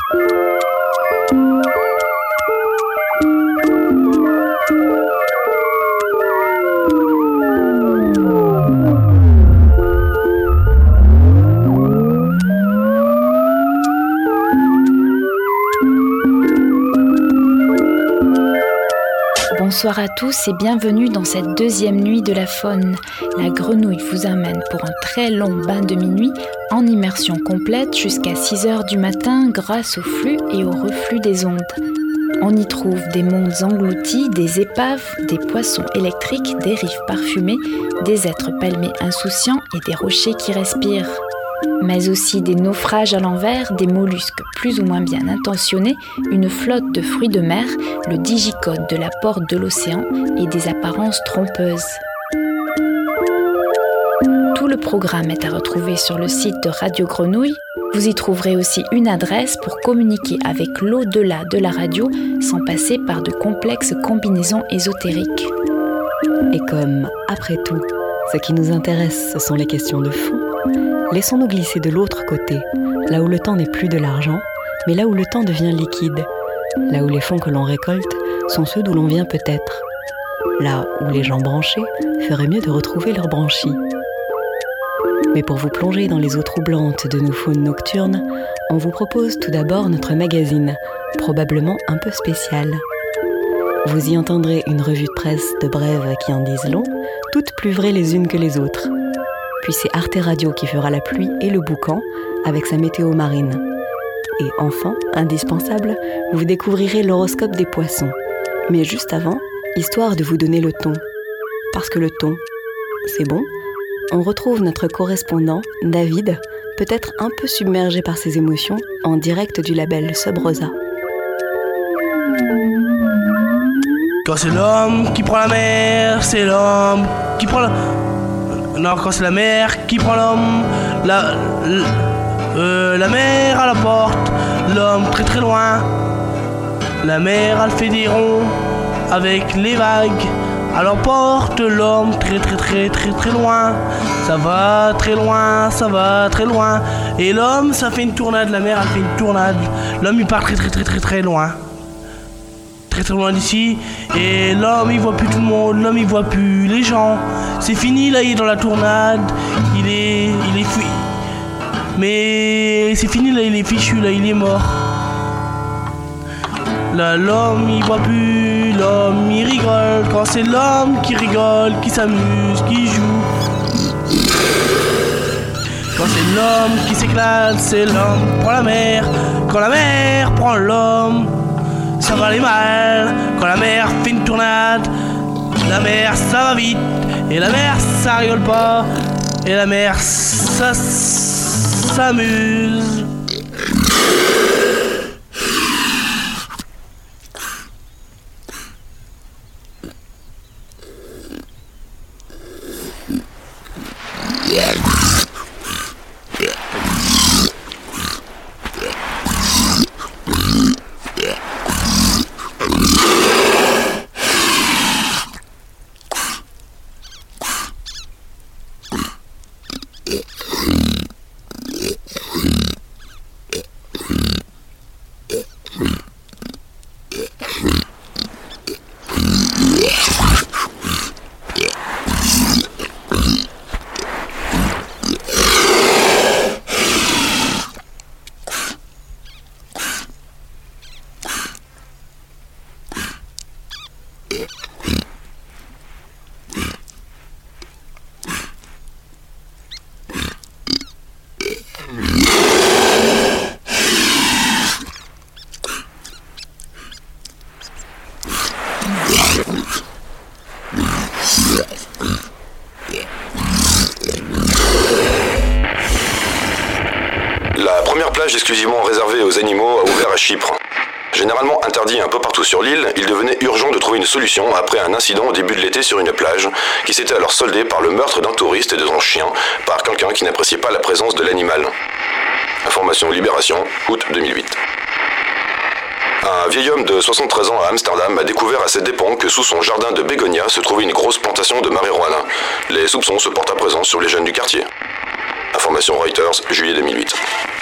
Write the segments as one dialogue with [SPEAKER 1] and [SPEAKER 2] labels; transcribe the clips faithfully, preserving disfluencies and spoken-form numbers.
[SPEAKER 1] Bonsoir à tous et bienvenue dans cette deuxième nuit de la faune. La grenouille vous amène pour un très long bain de minuit en immersion complète jusqu'à six heures du matin grâce au flux et au reflux des ondes. On y trouve des mondes engloutis, des épaves, des poissons électriques, des rives parfumées, des êtres palmés insouciants et des rochers qui respirent. Mais aussi des naufrages à l'envers, des mollusques plus ou moins bien intentionnés, une flotte de fruits de mer, le digicode de la porte de l'océan et des apparences trompeuses. Tout le programme est à retrouver sur le site de Radio Grenouille. Vous y trouverez aussi une adresse pour communiquer avec l'au-delà de la radio sans passer par de complexes combinaisons ésotériques.
[SPEAKER 2] Et comme, après tout, ce qui nous intéresse, ce sont les questions de fond, laissons-nous glisser de l'autre côté, là où le temps n'est plus de l'argent, mais là où le temps devient liquide, là où les fonds que l'on récolte sont ceux d'où l'on vient peut-être, là où les gens branchés feraient mieux de retrouver leur branchie. Mais pour vous plonger dans les eaux troublantes de nos faunes nocturnes, on vous propose tout d'abord notre magazine, probablement un peu spécial. Vous y entendrez une revue de presse de brèves qui en disent long, toutes plus vraies les unes que les autres. Puis c'est Arte Radio qui fera la pluie et le boucan avec sa météo marine. Et enfin, indispensable, vous découvrirez l'horoscope des poissons. Mais juste avant, histoire de vous donner le ton. Parce que le ton, c'est bon. On retrouve notre correspondant, David, peut-être un peu submergé par ses émotions, en direct du label Sub Rosa.
[SPEAKER 3] Quand c'est l'homme qui prend la mer, c'est l'homme qui prend la... Non, quand c'est la mer qui prend l'homme, la, la, euh, la mer à la porte, l'homme très très loin. La mer elle fait des ronds avec les vagues, elle emporte l'homme très très très très très loin. Ça va très loin, ça va très loin. Et l'homme ça fait une tournade, la mer elle fait une tournade. L'homme il part très très très très très loin. Très très loin d'ici. Et l'homme il voit plus tout le monde, l'homme il voit plus les gens. C'est fini là, il est dans la tournade. Il est. Il est fui. Mais c'est fini là, il est fichu là, il est mort. Là l'homme il voit plus, l'homme il rigole. Quand c'est l'homme qui rigole, qui s'amuse, qui joue. Quand c'est l'homme qui s'éclate, c'est l'homme qui prend la mer. Quand la mer prend l'homme, ça va aller mal. Quand la mer fait une tournade, la mer ça va vite. Et la mer ça rigole pas. Et la mer ça s'amuse.
[SPEAKER 4] La première plage exclusivement réservée aux animaux a ouvert à Chypre. Généralement interdit un peu partout sur l'île, il devenait urgent de trouver une solution après un incident au début de l'été sur une plage, qui s'était alors soldé par le meurtre d'un touriste et de son chien par quelqu'un qui n'appréciait pas la présence de l'animal. Information Libération, août deux mille huit. Un vieil homme de soixante-treize ans à Amsterdam a découvert à ses dépens que sous son jardin de bégonia se trouvait une grosse plantation de marijuana. Les soupçons se portent à présent sur les jeunes du quartier. Information Reuters, juillet deux mille huit.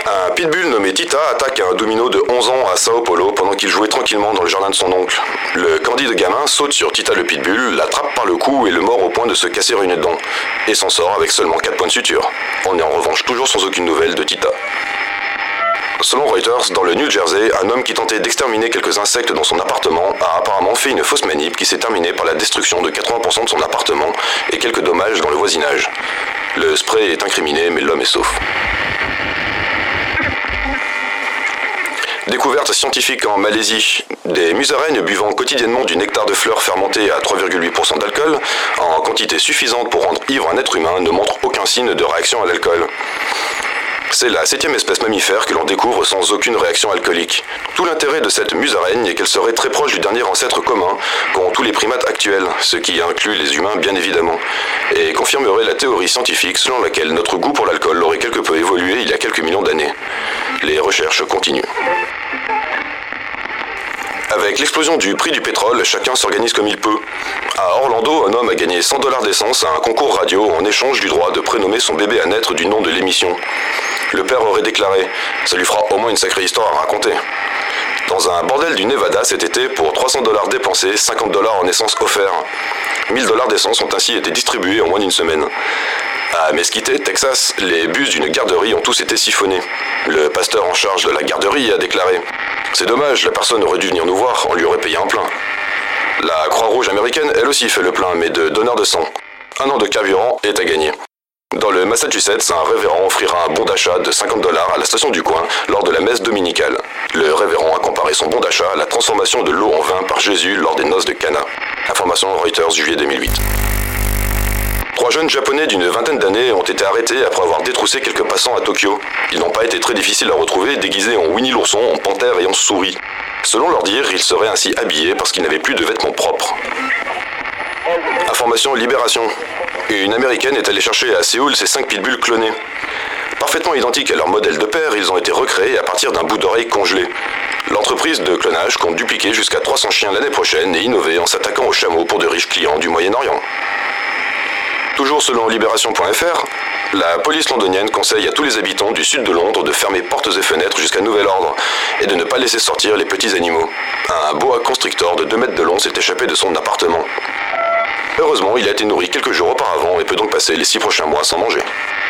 [SPEAKER 4] Un pitbull nommé Tita attaque un domino de onze ans à Sao Paulo pendant qu'il jouait tranquillement dans le jardin de son oncle. Le candide gamin saute sur Tita le pitbull, l'attrape par le cou et le mord au point de se casser une dent, et s'en sort avec seulement quatre points de suture. On est en revanche toujours sans aucune nouvelle de Tita. Selon Reuters, dans le New Jersey, un homme qui tentait d'exterminer quelques insectes dans son appartement a apparemment fait une fausse manip qui s'est terminée par la destruction de quatre-vingts pour cent de son appartement et quelques dommages dans le voisinage. Le spray est incriminé, mais l'homme est sauf. Découverte scientifique en Malaisie. Des musaraignes buvant quotidiennement du nectar de fleurs fermenté à trois virgule huit pour cent d'alcool, en quantité suffisante pour rendre ivre un être humain, ne montrent aucun signe de réaction à l'alcool. C'est la septième espèce mammifère que l'on découvre sans aucune réaction alcoolique. Tout l'intérêt de cette musaraigne est qu'elle serait très proche du dernier ancêtre commun qu'ont tous les primates actuels, ce qui inclut les humains bien évidemment, et confirmerait la théorie scientifique selon laquelle notre goût pour l'alcool aurait quelque peu évolué il y a quelques millions d'années. Les recherches continuent. Avec l'explosion du prix du pétrole, chacun s'organise comme il peut. À Orlando, un homme a gagné cent dollars d'essence à un concours radio en échange du droit de prénommer son bébé à naître du nom de l'émission. Le père aurait déclaré « Ça lui fera au moins une sacrée histoire à raconter ». Dans un bordel du Nevada cet été, pour trois cents dollars dépensés, cinquante dollars en essence offerts. mille dollars d'essence ont ainsi été distribués en moins d'une semaine. À Mesquite, Texas, les bus d'une garderie ont tous été siphonnés. Le pasteur en charge de la garderie a déclaré « C'est dommage, la personne aurait dû venir nous voir, on lui aurait payé un plein ». La Croix-Rouge américaine, elle aussi, fait le plein, mais de donneurs de sang. Un an de carburant est à gagner. Dans le Massachusetts, un révérend offrira un bon d'achat de cinquante dollars à la station du coin lors de la messe dominicale. Le révérend a comparé son bon d'achat à la transformation de l'eau en vin par Jésus lors des noces de Cana. Information Reuters, juillet deux mille huit. Trois jeunes japonais d'une vingtaine d'années ont été arrêtés après avoir détroussé quelques passants à Tokyo. Ils n'ont pas été très difficiles à retrouver, déguisés en Winnie l'ourson, en panthère et en souris. Selon leur dire, ils seraient ainsi habillés parce qu'ils n'avaient plus de vêtements propres. Information Libération. Une américaine est allée chercher à Séoul ses cinq pitbulls clonés. Parfaitement identiques à leur modèle de père, ils ont été recréés à partir d'un bout d'oreille congelé. L'entreprise de clonage compte dupliquer jusqu'à trois cents chiens l'année prochaine et innover en s'attaquant aux chameaux pour de riches clients du Moyen-Orient. Toujours selon Libération point F R, la police londonienne conseille à tous les habitants du sud de Londres de fermer portes et fenêtres jusqu'à nouvel ordre et de ne pas laisser sortir les petits animaux. Un boa constrictor de deux mètres de long s'est échappé de son appartement. Heureusement, il a été nourri quelques jours auparavant et peut donc passer les six prochains mois sans manger.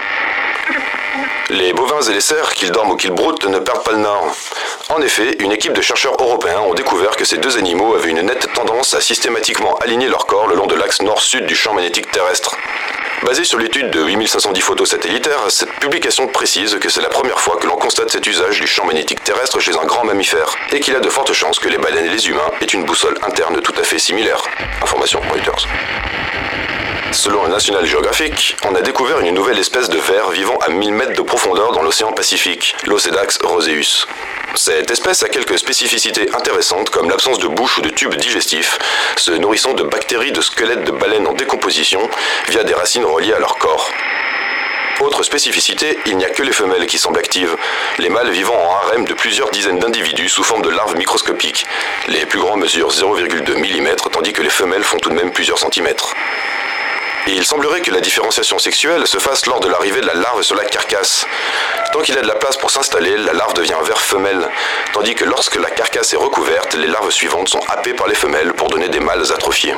[SPEAKER 4] Les bovins et les cerfs, qu'ils dorment ou qu'ils broutent, ne perdent pas le nord. En effet, une équipe de chercheurs européens ont découvert que ces deux animaux avaient une nette tendance à systématiquement aligner leur corps le long de l'axe nord-sud du champ magnétique terrestre. Basée sur l'étude de huit mille cinq cents dix photos satellitaires, cette publication précise que c'est la première fois que l'on constate cet usage du champ magnétique terrestre chez un grand mammifère, et qu'il y a de fortes chances que les baleines et les humains aient une boussole interne tout à fait similaire. Information Reuters. Selon le National Geographic, on a découvert une nouvelle espèce de ver vivant à mille mètres de profondeur dans l'océan Pacifique, l'Ocedax roseus. Cette espèce a quelques spécificités intéressantes comme l'absence de bouche ou de tube digestif, se nourrissant de bactéries de squelettes de baleines en décomposition via des racines reliées à leur corps. Autre spécificité, il n'y a que les femelles qui semblent actives, les mâles vivant en harem de plusieurs dizaines d'individus sous forme de larves microscopiques. Les plus grands mesurent zéro virgule deux millimètres tandis que les femelles font tout de même plusieurs centimètres. Et il semblerait que la différenciation sexuelle se fasse lors de l'arrivée de la larve sur la carcasse. Tant qu'il a de la place pour s'installer, la larve devient un ver femelle, tandis que lorsque la carcasse est recouverte, les larves suivantes sont happées par les femelles pour donner des mâles atrophiés.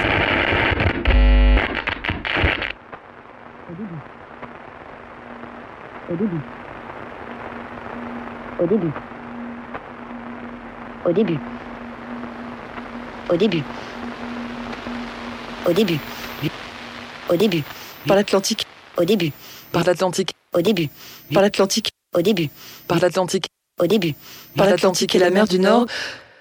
[SPEAKER 5] Au début. Au début. Au début. Au début. Au début. Au début.
[SPEAKER 2] Par l'Atlantique.
[SPEAKER 5] Au début.
[SPEAKER 2] Par l'Atlantique.
[SPEAKER 5] Au début.
[SPEAKER 2] Par l'Atlantique.
[SPEAKER 5] Au début.
[SPEAKER 2] Par l'Atlantique.
[SPEAKER 5] Au début.
[SPEAKER 2] Par l'Atlantique et la mer du Nord.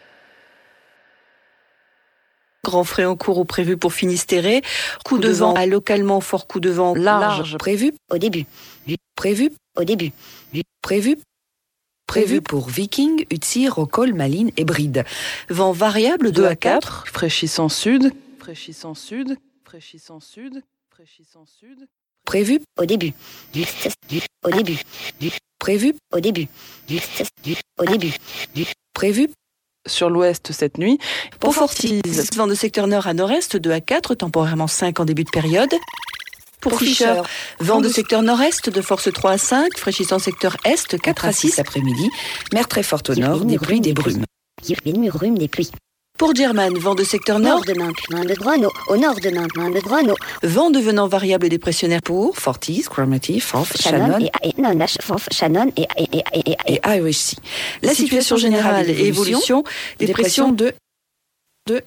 [SPEAKER 2] Grand frais en cours ou prévu pour Finistéré. Coup de vent à localement fort coup de vent large. Prévu.
[SPEAKER 5] Au début.
[SPEAKER 2] Prévu.
[SPEAKER 5] Au début.
[SPEAKER 2] Prévu. Prévu pour Viking, Utsi, Rocol, Malines et Bride. Vent variable deux à quatre. Fraîchissant sud. Fraîchissant sud. Fraîchissant sud. Fraîchissant sud. Prévu.
[SPEAKER 5] Au début. Au début.
[SPEAKER 2] Prévu.
[SPEAKER 5] Au début. Au début.
[SPEAKER 2] Prévu. Sur l'ouest cette nuit. Pour Fortise, vent de secteur nord à nord-est deux à quatre, temporairement cinq en début de période.
[SPEAKER 6] Pour Fischer, vent de secteur nord-est de force trois à cinq, fraîchissant secteur est quatre à six après-midi, mer très forte au nord, des pluies, des brumes.
[SPEAKER 5] Brume, des pluies.
[SPEAKER 6] Pour German, vent de secteur nord,
[SPEAKER 5] Nord de main, main de droite, au, au nord de main, main de droite,
[SPEAKER 6] vent devenant variable dépressionnaire pour Fortis, Cromarty, Forth,
[SPEAKER 5] Shannon,
[SPEAKER 6] Shannon
[SPEAKER 5] et, et, non, Nash, Forth, Shannon et, et, et, et, et,
[SPEAKER 6] et Irish Sea. La situation générale et évolution, dépression de... de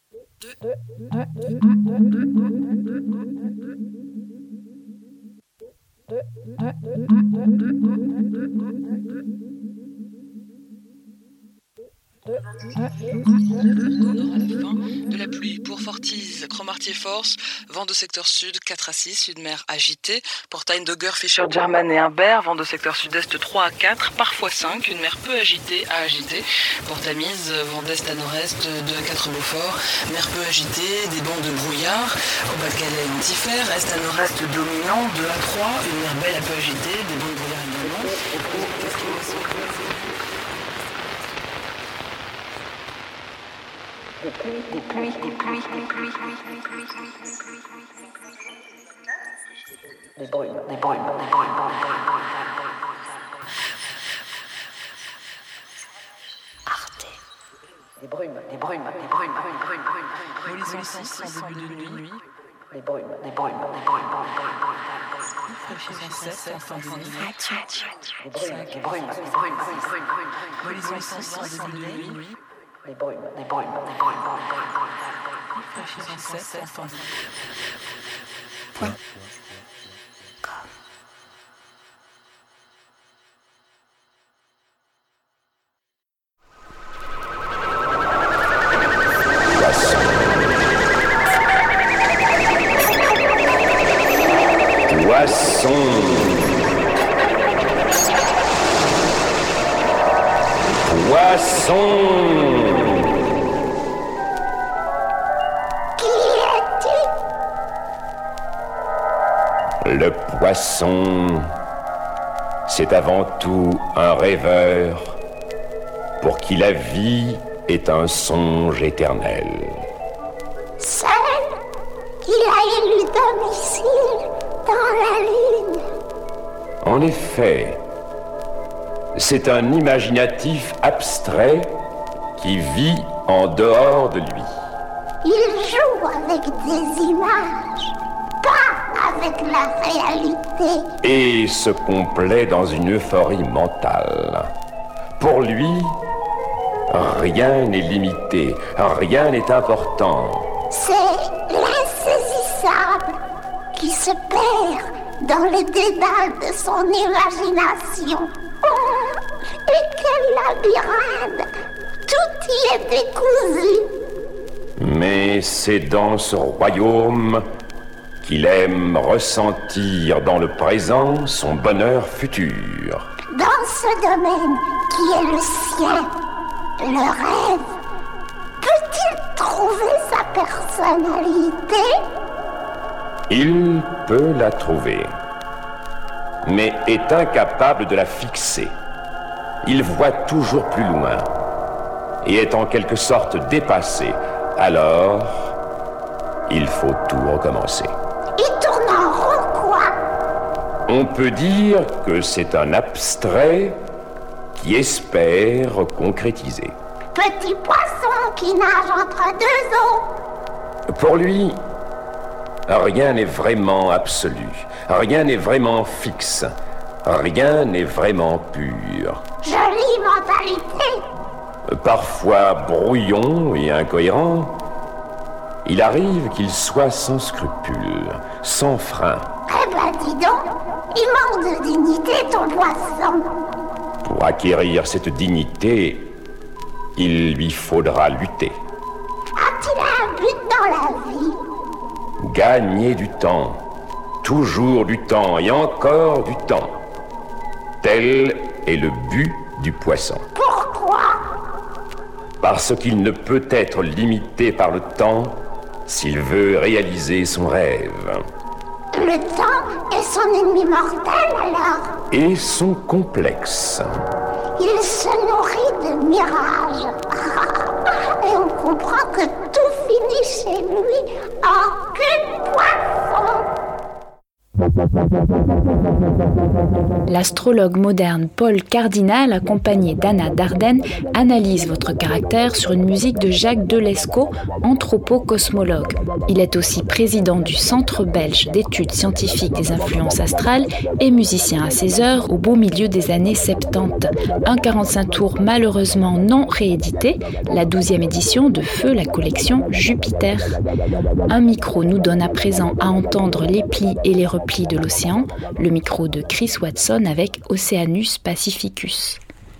[SPEAKER 7] De la pluie pour Fortis, Cromarty Force, vent de secteur sud quatre à six, sud-mer agité. Pour Tyne-Dogger, Fischer, German et Humbert, vent de secteur sud-est trois à quatre, parfois cinq, une mer peu agitée à agitée. Pour Tamise, vent d'est à nord-est deux à quatre Beaufort, mer peu agitée, des bancs de brouillard. Au Pas-de-Calais, Antifer, est à nord-est dominant deux à trois, une mer belle à peu agitée, des bancs de brouillard également.
[SPEAKER 5] Des pluies, des pluies, des pluies, des pluies, des brumes, des brumes, des brumes, Arte. Des brumes, des brumes, des brumes, brumes, brumes,
[SPEAKER 7] Horizon six en début de nuit.
[SPEAKER 5] des brumes, des brumes, des brumes,
[SPEAKER 7] Fraîchissant sept en fin de nuit.
[SPEAKER 5] des brumes, des brumes, des brumes,
[SPEAKER 7] Horizon six en début de nuit.
[SPEAKER 5] des brumes, des brumes, des brumes,
[SPEAKER 7] Fraîchissant sept en fin de nuit.
[SPEAKER 5] Point.
[SPEAKER 8] Poisson. Poisson.
[SPEAKER 5] Qui es-tu?
[SPEAKER 8] Le poisson, c'est avant tout un rêveur pour qui la vie est un songe éternel.
[SPEAKER 5] Seul, il a élu domicile dans la lune.
[SPEAKER 8] En effet, c'est un imaginatif abstrait qui vit en dehors de lui.
[SPEAKER 5] Il joue avec des images, pas avec la réalité.
[SPEAKER 8] Et se complaît dans une euphorie mentale. Pour lui, rien n'est limité, rien n'est important.
[SPEAKER 5] C'est l'insaisissable qui se perd dans les dédales de son imagination. Oh, et quel labyrinthe! Tout y est décousu.
[SPEAKER 8] Mais c'est dans ce royaume qu'il aime ressentir dans le présent son bonheur futur.
[SPEAKER 5] Dans ce domaine qui est le sien, le rêve, peut-il trouver sa personnalité?
[SPEAKER 8] Il peut la trouver, mais est incapable de la fixer. Il voit toujours plus loin et est en quelque sorte dépassé. Alors, il faut tout recommencer.
[SPEAKER 5] Il tourne en rond, quoi?
[SPEAKER 8] On peut dire que c'est un abstrait qui espère concrétiser.
[SPEAKER 5] Petit poisson qui nage entre deux eaux.
[SPEAKER 8] Pour lui, rien n'est vraiment absolu, rien n'est vraiment fixe, rien n'est vraiment pur.
[SPEAKER 5] Jolie mentalité.
[SPEAKER 8] Parfois brouillon et incohérent, il arrive qu'il soit sans scrupules, sans frein.
[SPEAKER 5] Eh ben dis donc, il manque de dignité ton poisson.
[SPEAKER 8] Pour acquérir cette dignité, il lui faudra lutter.
[SPEAKER 5] A-t-il un but dans la vie?
[SPEAKER 8] Gagner du temps, toujours du temps et encore du temps. Tel est le but du poisson.
[SPEAKER 5] Pourquoi?
[SPEAKER 8] Parce qu'il ne peut être limité par le temps s'il veut réaliser son rêve.
[SPEAKER 5] Le temps est son ennemi mortel alors?
[SPEAKER 8] Et son complexe.
[SPEAKER 5] Il se nourrit de mirages. Et on comprend que tout finit chez lui en cul de poisson.
[SPEAKER 1] L'astrologue moderne Paul Cardinal, accompagné d'Anna Dardenne, analyse votre caractère sur une musique de Jacques Delescaux, anthropo-cosmologue. Il est aussi président du Centre belge d'études scientifiques des influences astrales et musicien à ses heures au beau milieu des années soixante-dix. Un quarante-cinq tours malheureusement non réédité, la douzième édition de Feu, la collection Jupiter. Un micro nous donne à présent à entendre les plis et les replis de l'océan, le micro de Chris Watson avec Oceanus Pacificus.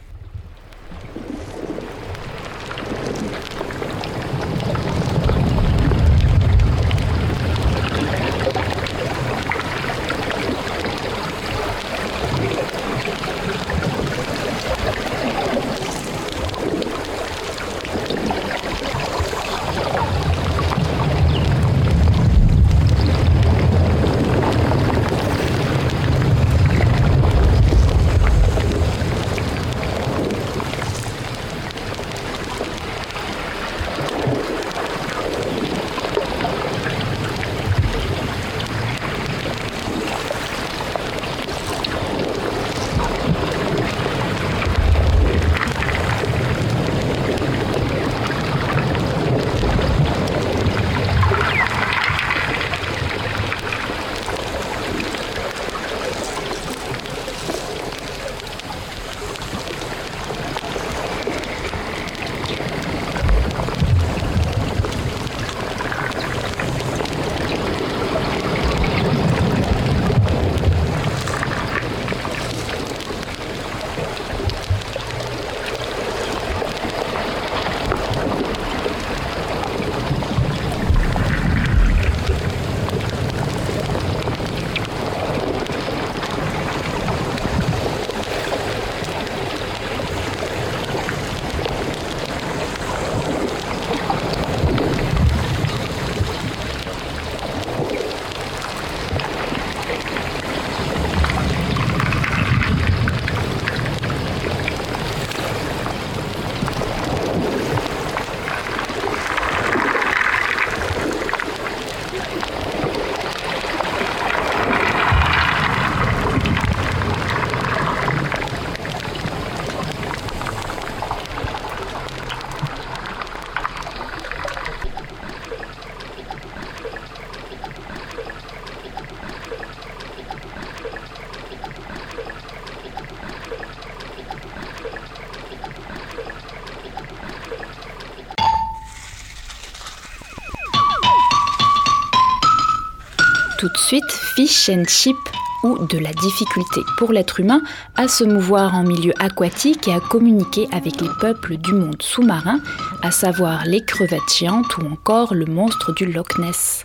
[SPEAKER 1] Tout de suite, Fish and Chip, ou de la difficulté pour l'être humain à se mouvoir en milieu aquatique et à communiquer avec les peuples du monde sous-marin, à savoir les crevettes géantes ou encore le monstre du Loch Ness.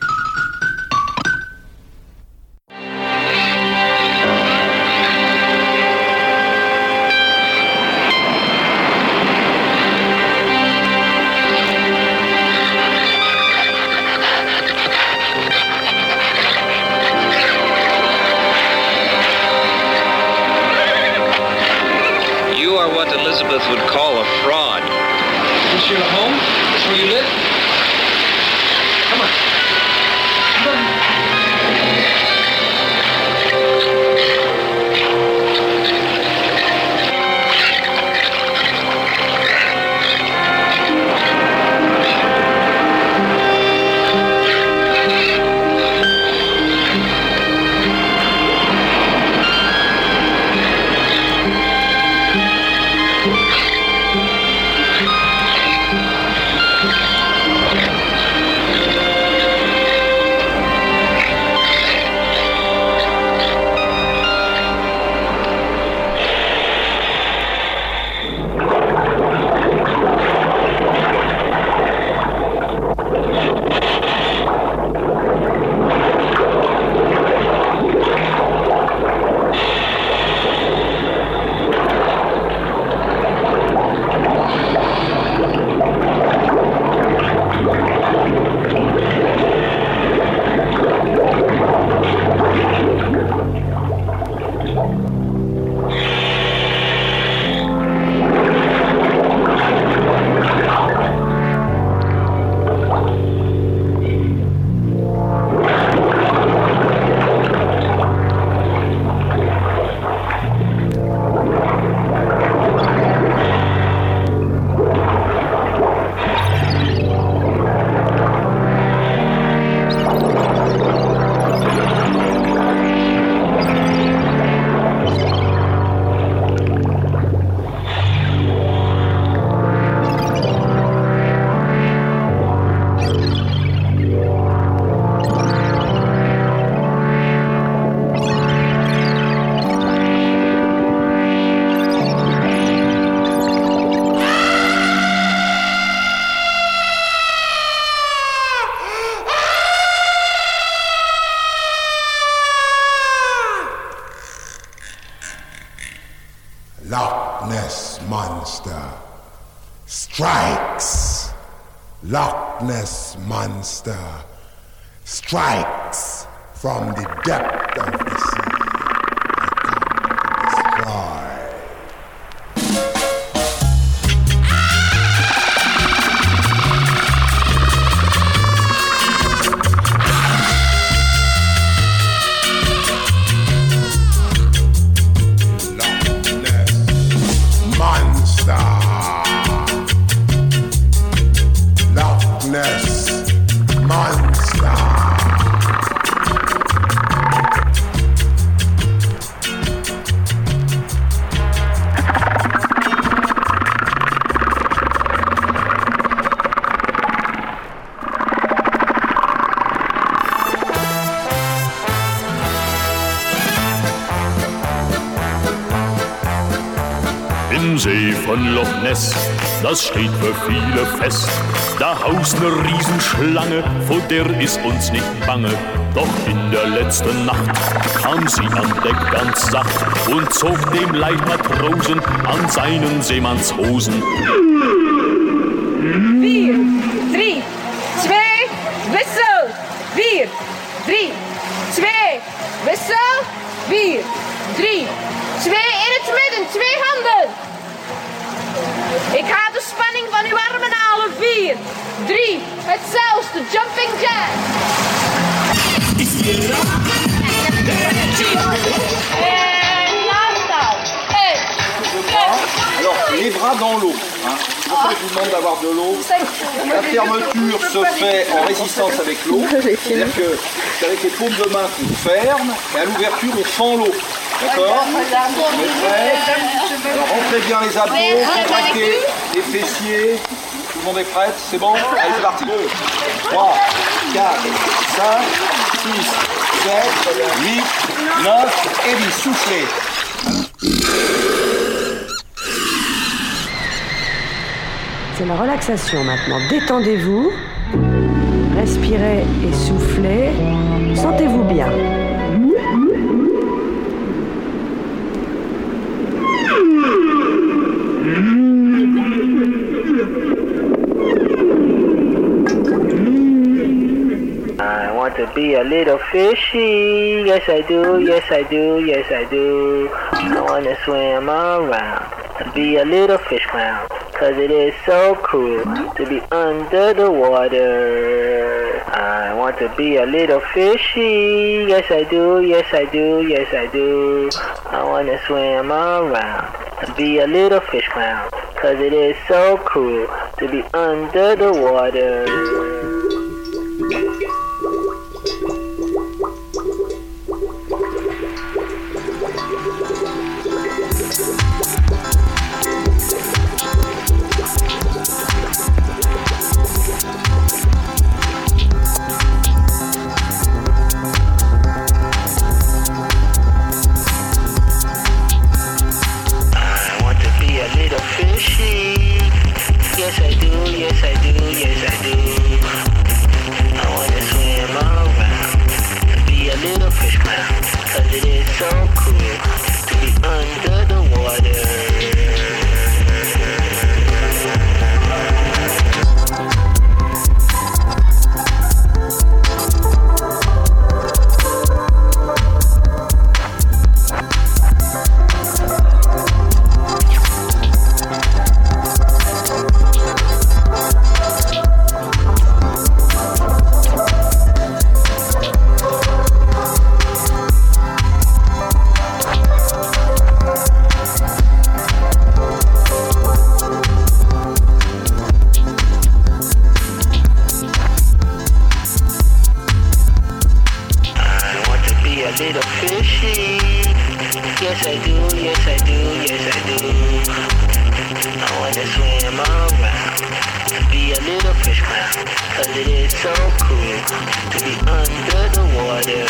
[SPEAKER 9] Elizabeth would call a fraud. Is this your home? Is this where you live? Come on. Come on.
[SPEAKER 10] monster strikes. Loch Ness monster strikes from the depth of the sea. I come to destroy.
[SPEAKER 11] See von Loch Ness, das steht für viele fest. Da haust ne Riesenschlange, vor der ist uns nicht bange. Doch in der letzten Nacht kam sie an Deck ganz sacht und zog dem Leichtmatrosen an seinen Seemannshosen.
[SPEAKER 12] Vier, drie, twee, wissel! Vier, drie, twee, wissel! Vier, drie, twee in het midden, twee handen! Ik ga de spanning van uw armen halen. Vier, drie, hetzelfde. Jumping jack. En laatste. Een,
[SPEAKER 13] Alors, les bras dans l'eau. Hein. Je vous demande d'avoir de l'eau. La fermeture se fait en résistance avec l'eau. C'est-à-dire que c'est avec les paumes de main qu'on ferme et à l'ouverture on fend l'eau. D'accord? On est prêt? Alors rentrez bien les abdos, contractez les fessiers. Tout le monde est prêt? C'est bon? Allez, c'est parti. deux, trois, quatre, cinq, six, sept, huit, neuf et dix. Soufflez.
[SPEAKER 14] C'est la relaxation maintenant. Détendez-vous, respirez et soufflez. Sentez-vous bien.
[SPEAKER 15] I want to be a little fishy. Yes, I do. Yes, I do. Yes, I do. I want to swim around and be a little fish clown. Cause it is so cool to be under the water. I want to be a little fishy. Yes, I do. Yes, I do. Yes, I do. I want to swim around and be a little fish clown. Cause it is so cool to be under the water. Yes, I do, yes, I do, yes, I do. I wanna swim around and be a little fish clown. Cause it is so cool to be under the water. Little fishy. Yes, I do, yes, I do, yes, I do. I wanna swim around and be a little fish clown. Cause it is so cool to be under the water.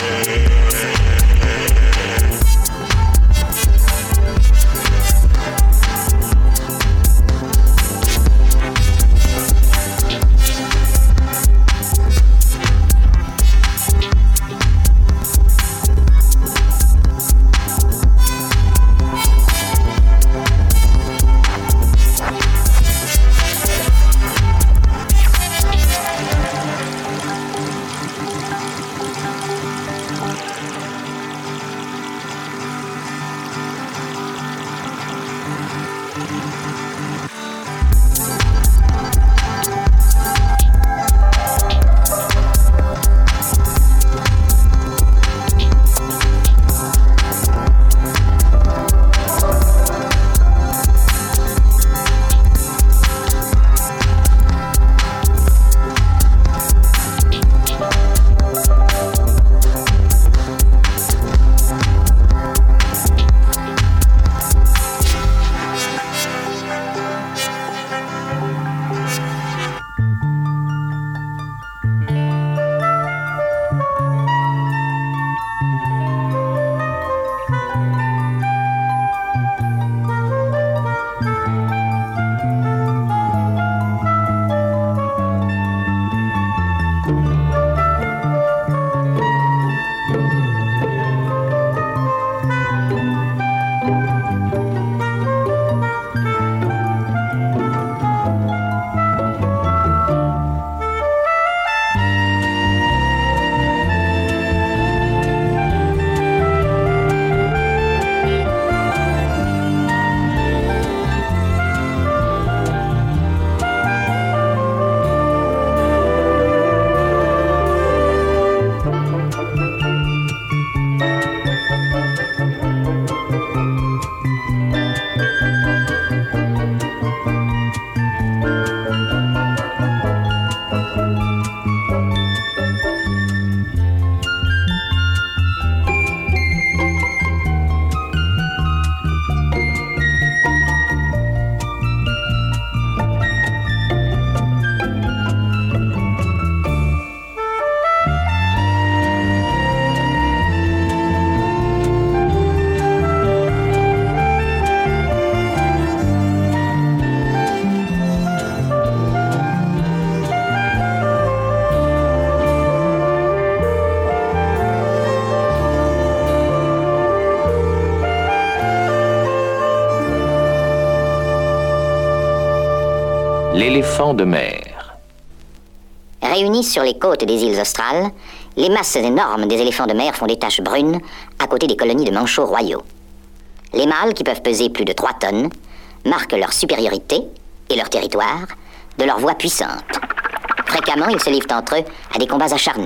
[SPEAKER 8] l'éléphant de mer.
[SPEAKER 16] Réunis sur les côtes des îles australes, les masses énormes des éléphants de mer font des taches brunes à côté des colonies de manchots royaux. Les mâles, qui peuvent peser plus de trois tonnes, marquent leur supériorité et leur territoire de leur voix puissante. Fréquemment, ils se livrent entre eux à des combats acharnés.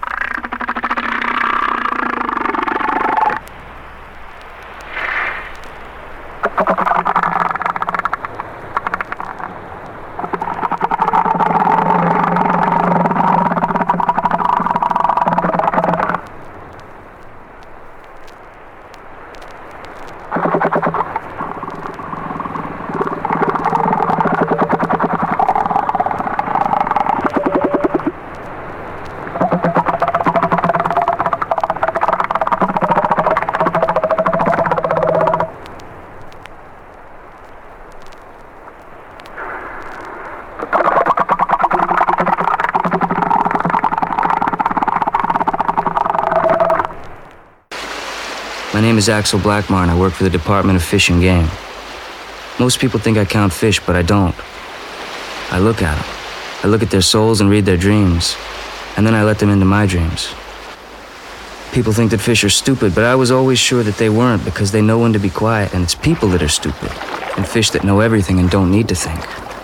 [SPEAKER 17] My name is Axel Blackmar and I work for the Department of Fish and Game. Most people think I count fish, but I don't. I look at them. I look at their souls and read their dreams. And then I let them into my dreams. People think that fish are stupid, but I was always sure that they weren't because they know when to be quiet, and it's people that are stupid, and fish that know everything and don't need to think.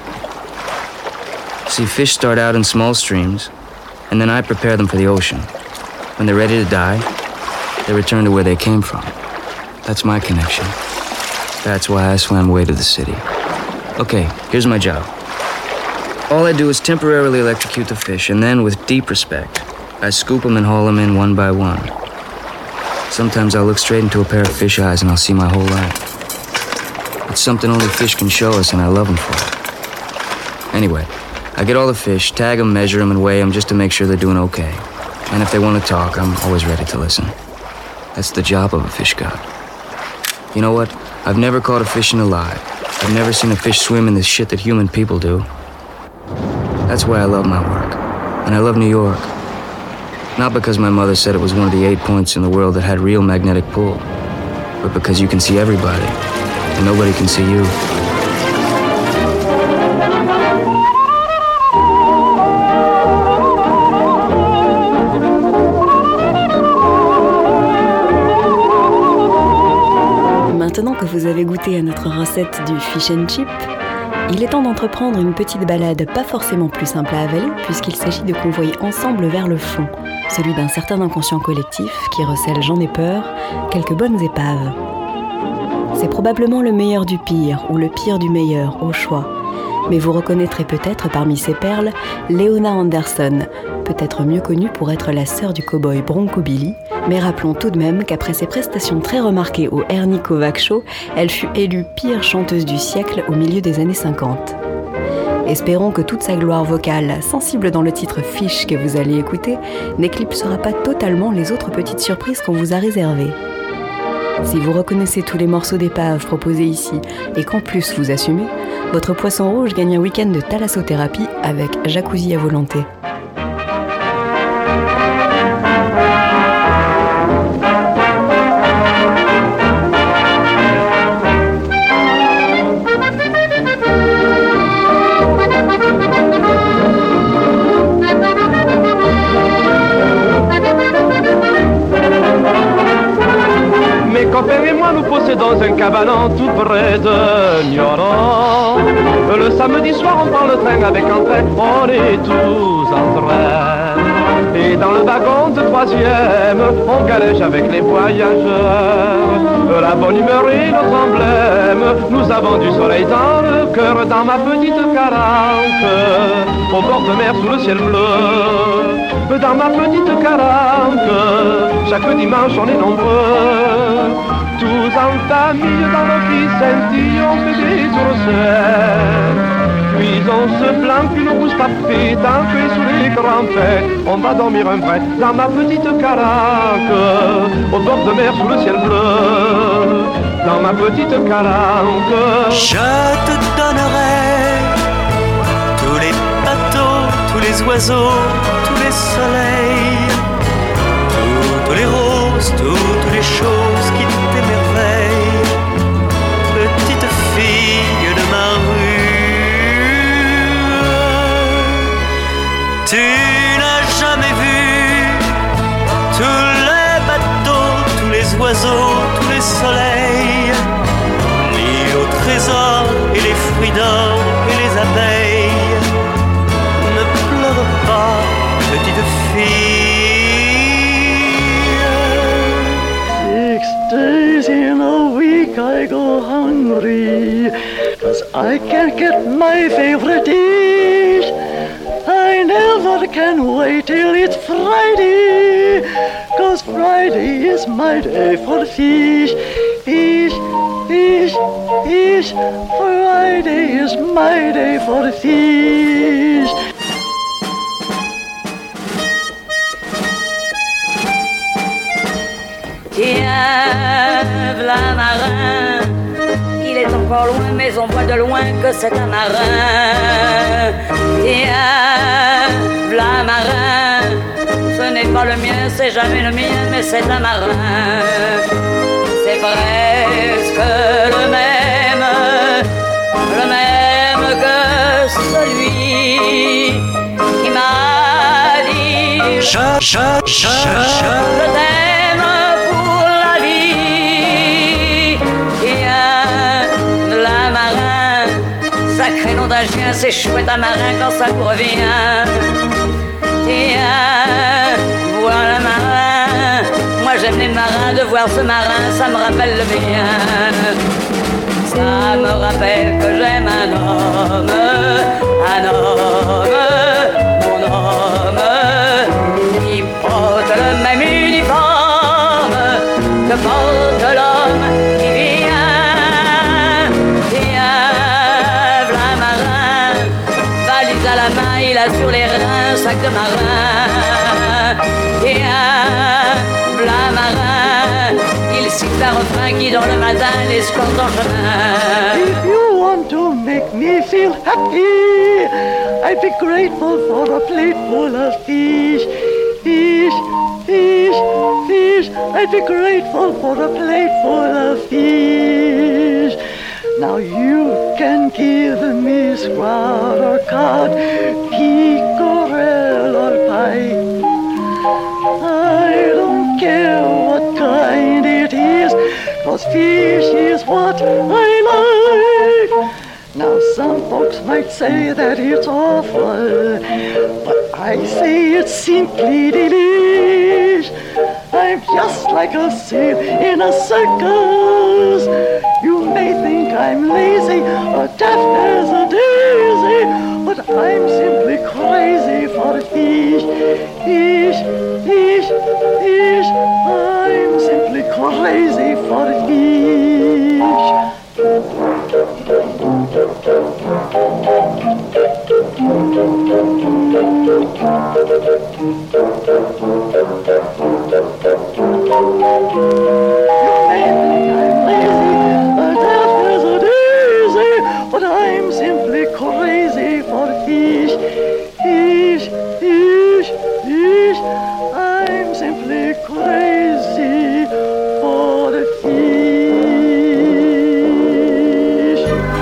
[SPEAKER 17] See, fish start out in small streams, and then I prepare them for the ocean. When they're ready to die, they return to where they came from. That's my connection. That's why I swam away to the city. Okay, here's my job. All I do is temporarily electrocute the fish, and then, with deep respect, I scoop them and haul them in one by one. Sometimes I'll look straight into a pair of fish eyes and I'll see my whole life. It's something only fish can show us, and I love them for it. Anyway, I get all the fish, tag them, measure them, and weigh them just to make sure they're doing okay. And if they want to talk, I'm always ready to listen. That's the job of a fish god. You know what? I've never caught a fish in a lie. I've never seen a fish swim in the shit that human people do. That's why I love my work. And I love New York. Not because my mother said it was one of the eight points in the world that had real magnetic pull, but because you can see everybody, and nobody can see you.
[SPEAKER 2] Maintenant que vous avez goûté à notre recette du fish and chip, il est temps d'entreprendre une petite balade pas forcément plus simple à avaler puisqu'il s'agit de convoyer ensemble vers le fond, celui d'un certain inconscient collectif qui recèle, j'en ai peur, quelques bonnes épaves. C'est probablement le meilleur du pire ou le pire du meilleur, au choix. Mais vous reconnaîtrez peut-être parmi ces perles Léona Anderson, peut-être mieux connue pour être la sœur du cow-boy Bronco Billy, mais rappelons tout de même qu'après ses prestations très remarquées au Ernie Kovacs Show, elle fut élue pire chanteuse du siècle au milieu des années cinquante. Espérons que toute sa gloire vocale, sensible dans le titre Fish que vous allez écouter, n'éclipsera pas totalement les autres petites surprises qu'on vous a réservées. Si vous reconnaissez tous les morceaux d'épave proposés ici et qu'en plus vous assumez, votre poisson rouge gagne un week-end de thalassothérapie avec jacuzzi à volonté.
[SPEAKER 18] Mes copains et moi, nous possédons un cabanon tout près de Nioro. Le samedi soir, on prend le train avec entrain, on est tous en train. Et dans le wagon de troisième, on calèche avec les voyageurs. La bonne humeur est notre emblème, nous avons du soleil dans le cœur, dans ma petite caranque, au bord de mer sous le ciel bleu. Dans ma petite caranque, chaque dimanche on est nombreux, tous en famille dans nos qui scintillent, on fait des oursins. Puis on se plaint qu'une rousse tapée, tant que sous les grands faits, on va dormir un brin dans ma petite caranque, au bord de mer sous le ciel bleu, dans ma petite caranque.
[SPEAKER 19] Je te donnerai tous les bateaux, tous les oiseaux, tous les soleils, toutes les roses, toutes les choses qui t'émerveillent, petite fille de ma rue. oiseaux, tous les soleils, l'île au trésor et les fruits d'or et les abeilles. Ne pleure pas, petite fille.
[SPEAKER 18] Six days in a week I go hungry, 'cause I can't get my favorite dish. I never can wait till it's Friday, 'cause Friday is my day for fish. Fish, fish, fish, Friday is my day for fish.
[SPEAKER 20] Tiens, v'là marin, il est encore loin, mais on voit de loin que c'est un marin. Tiens, v'là marin, ce n'est pas le mien, c'est jamais le mien, mais c'est un marin. C'est presque le même, le même que celui qui m'a dit je, je, je, je, je t'aime pour la vie. Tiens, v'là marin, sacré nom d'un chien, c'est chouette un marin quand ça vous revient. Tiens, voilà marin, moi j'aime les marins, de voir ce marin, ça me rappelle le mien. Ça me rappelle que j'aime un homme, un homme, mon homme, qui porte le même uniforme que porte l'homme qui vient. Tiens, v'là marin, valise à la main, il a sur les reins un sac de marin. Tiens, v'là marin, il cite un refrain qui dans le matin l'escorte en chemin.
[SPEAKER 18] If you want to make me feel happy, I'd be grateful for a plate full of fish. Fish, fish, fish, I'd be grateful for a plate full of fish. Now you can give me squad or cod, pickerel or pike. I don't care what kind it is, 'cause fish is what I like. Now some folks might say that it's awful, but I say it's simply delish. I'm just like a seal in a circus. You may think I'm lazy or daft as a daisy, but I'm simply crazy for fish. Fish, fish, fish, I'm simply crazy for fish. But I'm simply crazy for fish, fish, fish, fish. I'm simply crazy for the fish.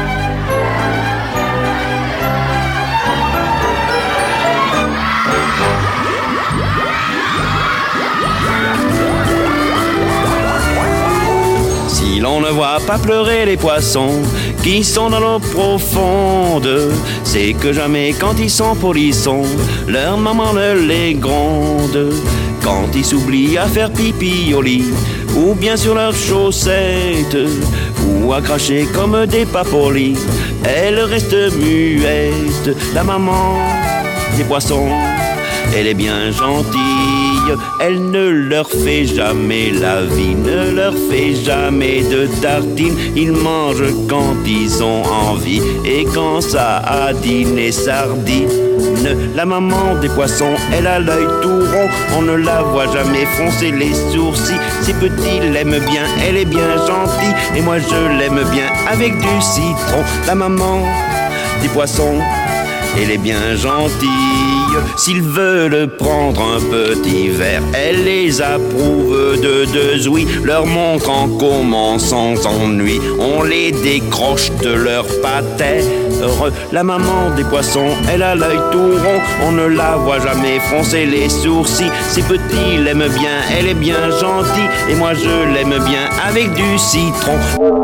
[SPEAKER 21] Si l'on ne voit pas pleurer les poissons qui sont dans l'eau profonde, c'est que jamais quand ils sont polissons, leur maman ne les gronde. Quand ils s'oublient à faire pipi au lit, ou bien sur leurs chaussettes, ou à cracher comme des papolis, elle reste muette. La maman des poissons, elle est bien gentille, elle ne leur fait jamais la vie, ne leur fait jamais de tartines. Ils mangent quand ils ont envie, et quand ça a dîné sardines. La maman des poissons, elle a l'œil tout rond, on ne la voit jamais froncer les sourcils. Ses petits l'aiment bien, elle est bien gentille, et moi je l'aime bien avec du citron. La maman des poissons, elle est bien gentille, S'ils veulent prendre un petit verre, elle les approuve de deux ouïes, leur montrant comment sans ennui on les décroche de leur patère. La maman des poissons, elle a l'œil tout rond, on ne la voit jamais froncer les sourcils. Ces petits l'aiment bien, elle est bien gentille, et moi je l'aime bien avec du citron.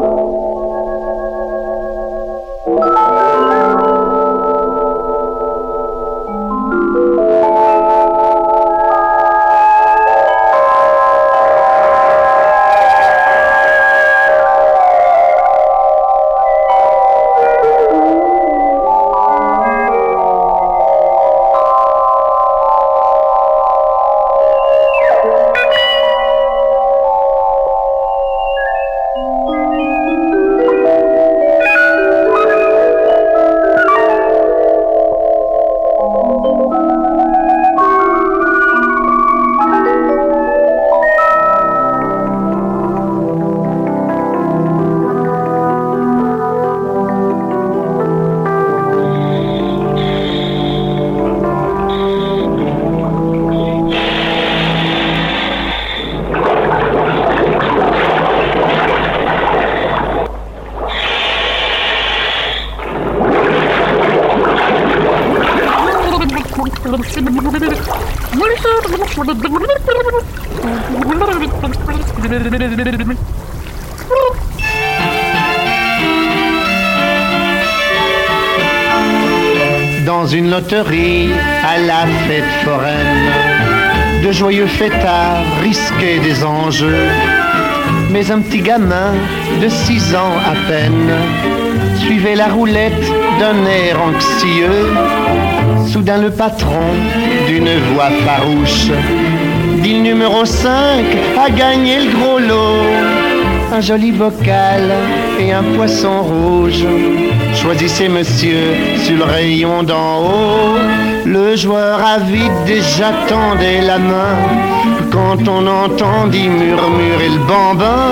[SPEAKER 3] Dans une loterie à la fête foraine, de joyeux fêtards risquaient des enjeux. Mais un petit gamin de six ans à peine suivait la roulette d'un air anxieux. Soudain le patron, d'une voix farouche, dit le numéro cinq a gagné le gros lot. Un joli bocal et un poisson rouge. Choisissez monsieur sur le rayon d'en haut. Le joueur avide déjà tendait la main quand on entendit murmurer le bambin.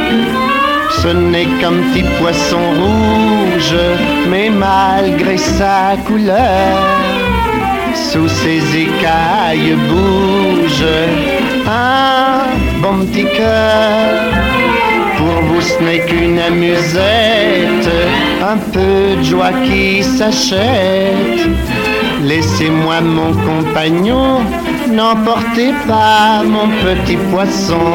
[SPEAKER 3] Ce n'est qu'un petit poisson rouge, mais malgré sa couleur, sous ses écailles bouge un bon petit cœur. Pour vous ce n'est qu'une amusette, un peu de joie qui s'achète. Laissez-moi mon compagnon, n'emportez pas mon petit poisson.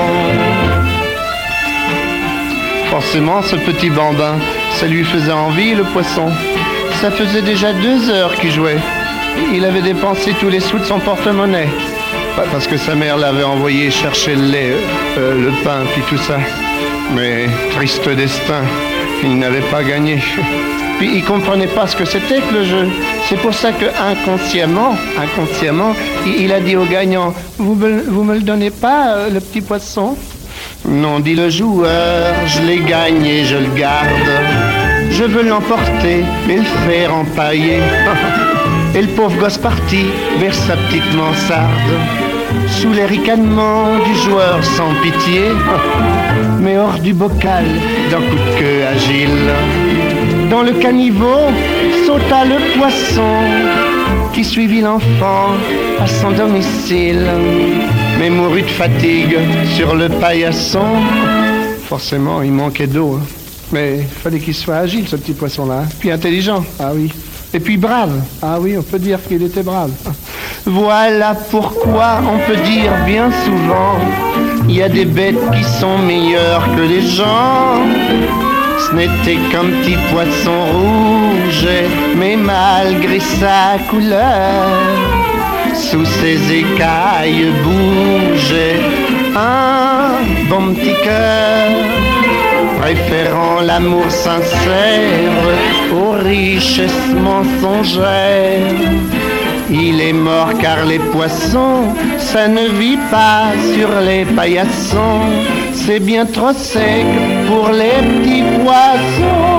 [SPEAKER 3] Forcément ce petit bambin, ça lui faisait envie le poisson. Ça faisait déjà deux heures qu'il jouait. Il avait dépensé tous les sous de son porte-monnaie. Parce que sa mère l'avait envoyé chercher le lait, euh, le pain, puis tout ça. Mais triste destin, il n'avait pas gagné. Puis il comprenait pas ce que c'était que le jeu. C'est pour ça que inconsciemment, inconsciemment, il, il a dit au gagnant, vous me, vous me le donnez pas, euh, le petit poisson? Non, dit le joueur, je l'ai gagné, je le garde. Je veux l'emporter et le faire empailler. Et le pauvre gosse parti vers sa petite mansarde, sous les ricanements du joueur sans pitié, mais hors du bocal d'un coup de queue agile. Dans le caniveau sauta le poisson qui suivit l'enfant à son domicile, mais mourut de fatigue sur le paillasson. Forcément, il manquait d'eau, hein. Mais il fallait qu'il soit agile, ce petit poisson-là, hein. Puis intelligent, ah oui. Et puis brave, ah oui, on peut dire qu'il était brave. Voilà pourquoi on peut dire bien souvent, il y a des bêtes qui sont meilleures que les gens. Ce n'était qu'un petit poisson rouge, mais malgré sa couleur, sous ses écailles bougeait un bon petit cœur, préférant l'amour sincère aux richesses mensongères. Il est mort car les poissons, ça ne vit pas sur les paillassons. C'est bien trop sec pour les petits poissons.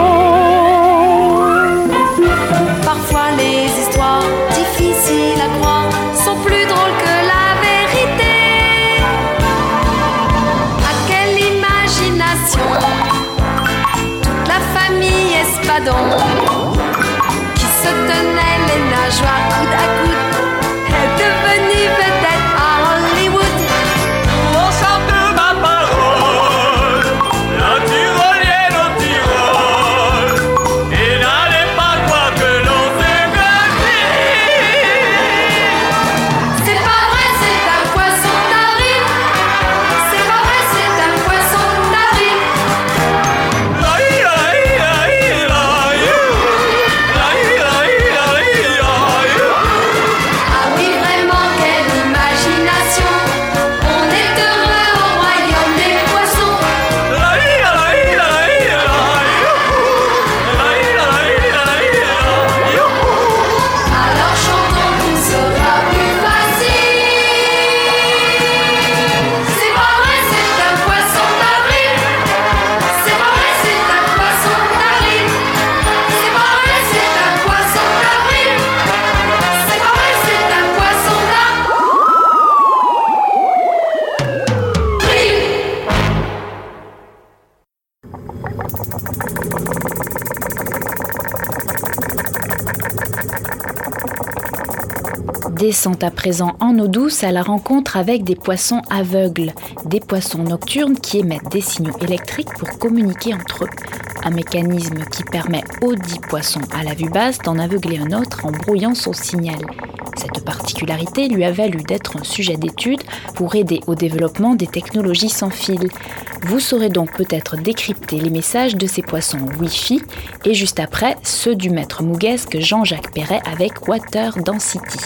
[SPEAKER 22] Parfois les histoires difficiles à croire sont plus drôles que la vérité. À quelle imagination, toute la famille Espadon qui se tenait les nageoires coude à coude
[SPEAKER 1] Descente à présent en eau douce à la rencontre avec des poissons aveugles, des poissons nocturnes qui émettent des signaux électriques pour communiquer entre eux. Un mécanisme qui permet aux dix poissons à la vue basse d'en aveugler un autre en brouillant son signal. Cette particularité lui a valu d'être un sujet d'étude pour aider au développement des technologies sans fil. Vous saurez donc peut-être décrypter les messages de ces poissons Wi-Fi et juste après ceux du maître mouguesque Jean-Jacques Perret avec Water Density.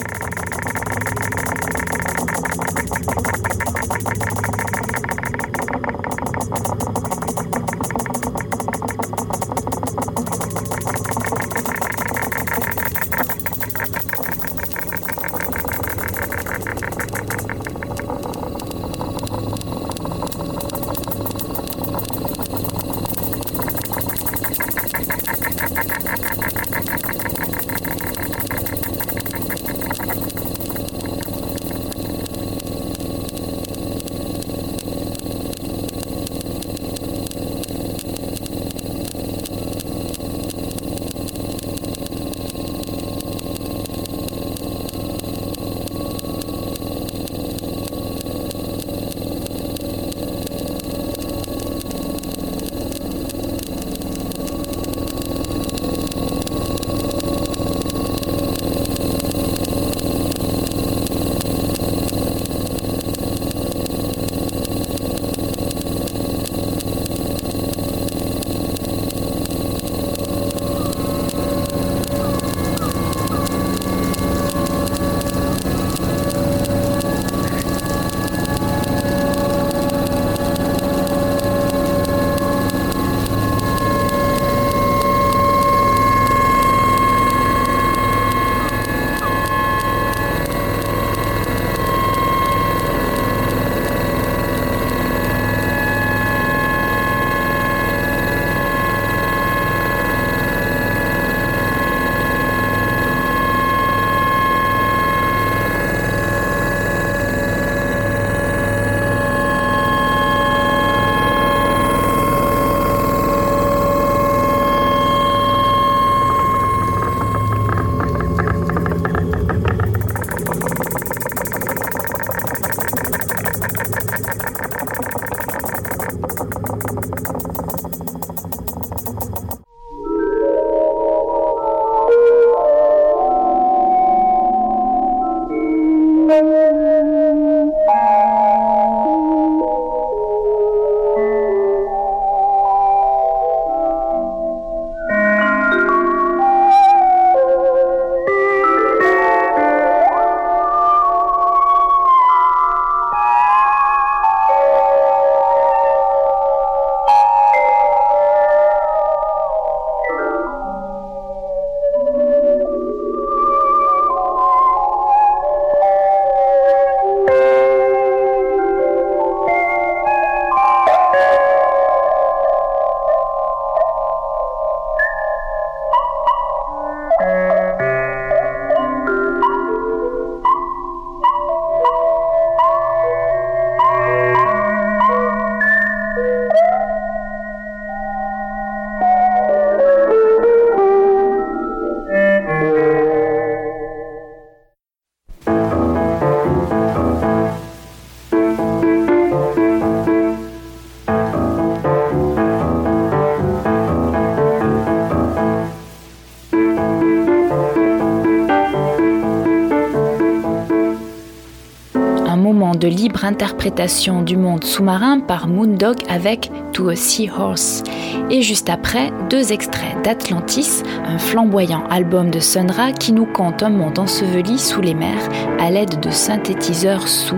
[SPEAKER 1] De libre interprétation du monde sous-marin par Moondog avec To a Seahorse. Et juste après, deux extraits d'Atlantis, un flamboyant album de Sun Ra qui nous conte un monde enseveli sous les mers à l'aide de synthétiseurs sous.